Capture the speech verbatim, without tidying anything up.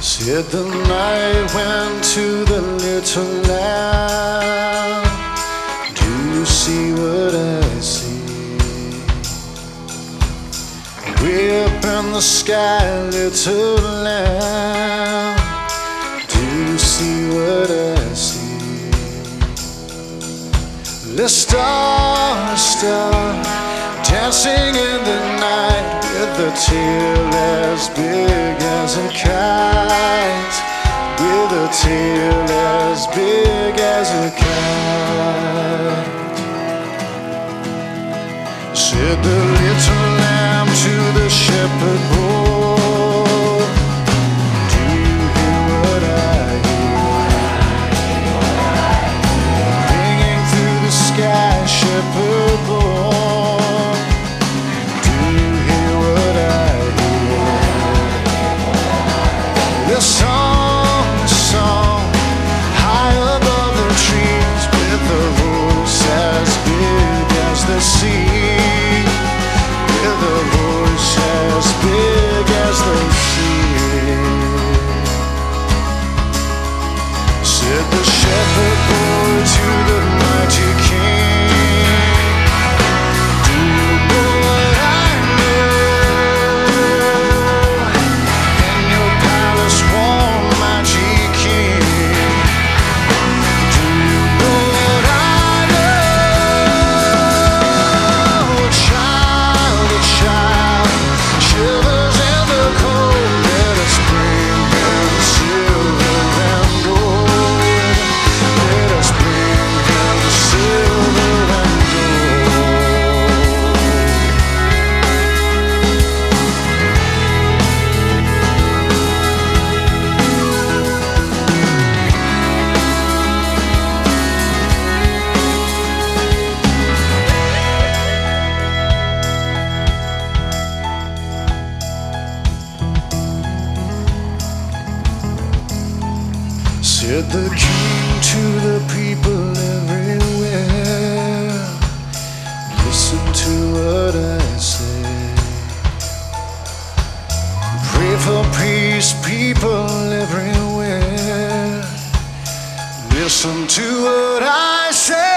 Said the night went to the little lamb. Do you see what I see? Way up in the sky, little lamb. Do you see what I see? The star, a star, dancing in the night with a tail as big as a kite, with a tail as big as a kite. Said the little lamb to the shepherd boy, do you hear what I hear? Ringing through the sky, shepherd boy. The song, the song, high above the trees, with a voice as big as the sea, with a voice as big as the sea. Said the shepherd boy to the mighty king, do you know what I know? Said the king to the people everywhere, listen to what I say. Pray for peace, people everywhere, listen to what I say.